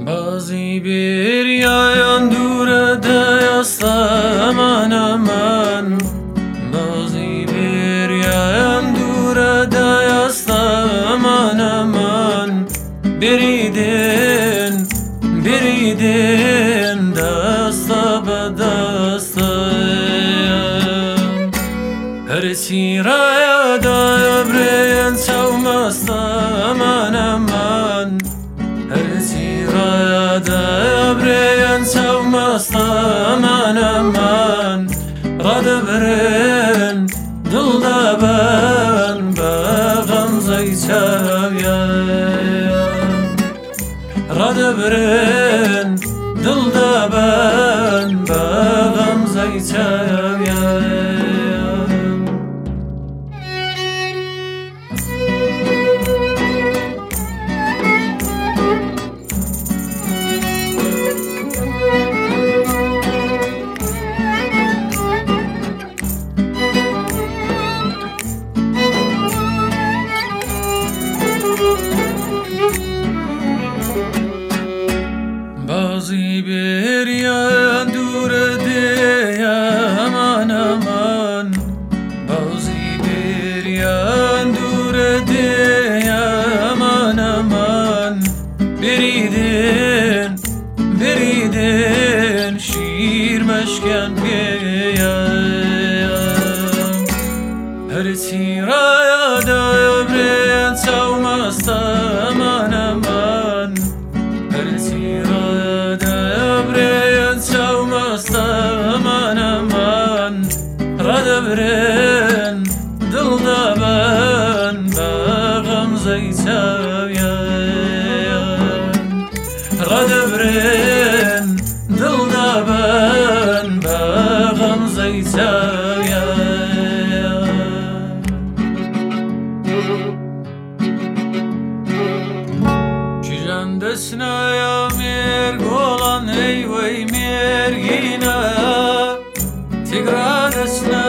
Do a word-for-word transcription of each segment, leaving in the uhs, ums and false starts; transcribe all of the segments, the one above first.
Bazı bir yayan durada yaslaman aman. Bazı bir yayan durada yaslaman aman. Biriden, biriden dasta badasta. Her siraya da öbreyen savmasta aman aman. Her siraya da öbreyen savmasta aman aman. Radı veren dılda ben bağım zayçavya. Radı veren dılda ben bağım zayçavya. Bazı bir yayan durede aman aman. Bazı bir yayan durede aman aman. Biriden, biriden şiir meşken beyan. Her siraya da öbreyen savmasta aman aman. Her siraya da öbreyen savmasta aman aman. Radı veren dılda ben bağım zayçavya. Radı veren dılda ben bağım zayçavya. Desnaya mergolan ey vay mergina. Tigra desna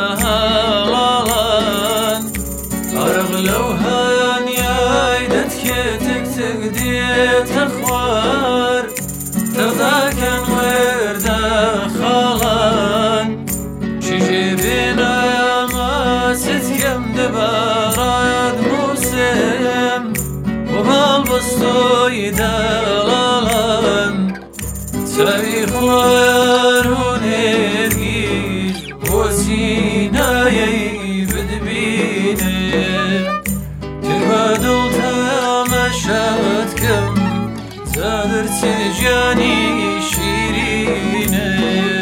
halalan. Arglovhan yaydet ketek tek diye tekhvar. Tırdaken verda khalan. Şişi binaya sitkemde barad musem. Vabal bastoy dalalan. Tarihlar unergiz Vosinayay bedbine. Tirbadul tamaşat kem Zadır tecani şirine.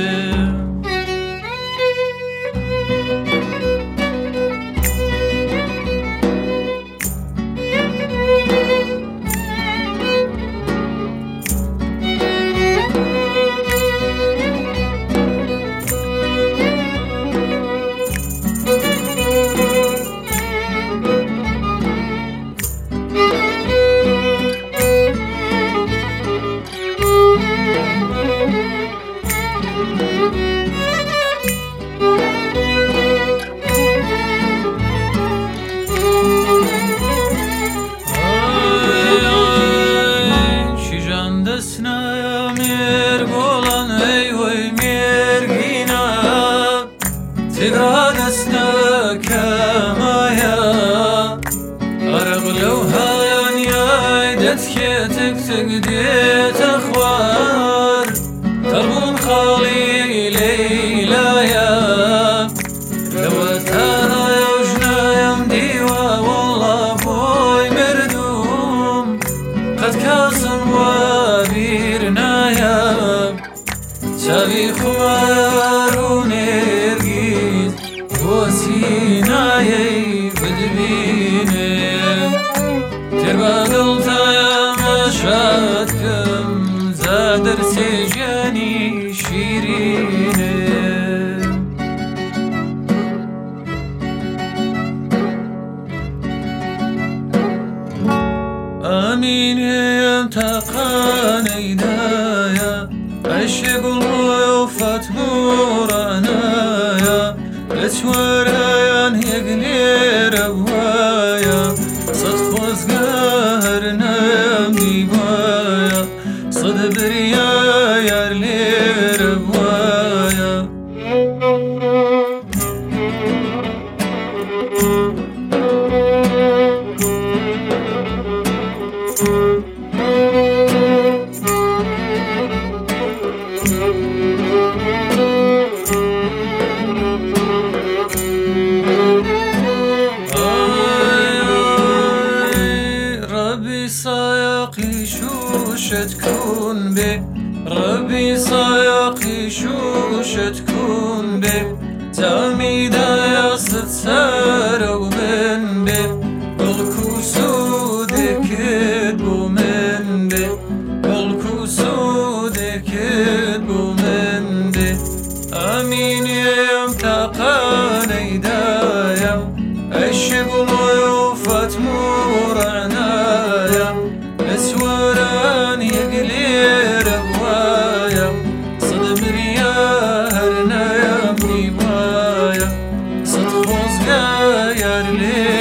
Desnaya mergolan ey vay mergina. Tigra desna kamaya. Arglovhan yaydet ketek tek diye tekhvar. Tarbun khali leylaya. Lewatana yujnayam diwa wallah boy merdum. Qad kasam وابيرنايا. شافي خمار ونرقيز وسينايا بدبينه. تربى قلتايا مشاتكم زادر سجاني شيرينه. آمين يا تقان إيدايا. عشق الوفات مرانايا. لتورايا يقلي روايا. صدق وزقارنا ديبايا. صد بريا يرلي ربوايا سايقي شوشة تكون بي ربي سايقي شوشة تكون بي تاميدا يا ست سارة ومن بي بالكسود كدبو من بي بالكسود كدبو من بي امين يا متقاني دايم الشغل يوفت مورعنا اسوران يقلي ربوايا صد بريا هرنا يا بني بايا صد خوزقا يرلي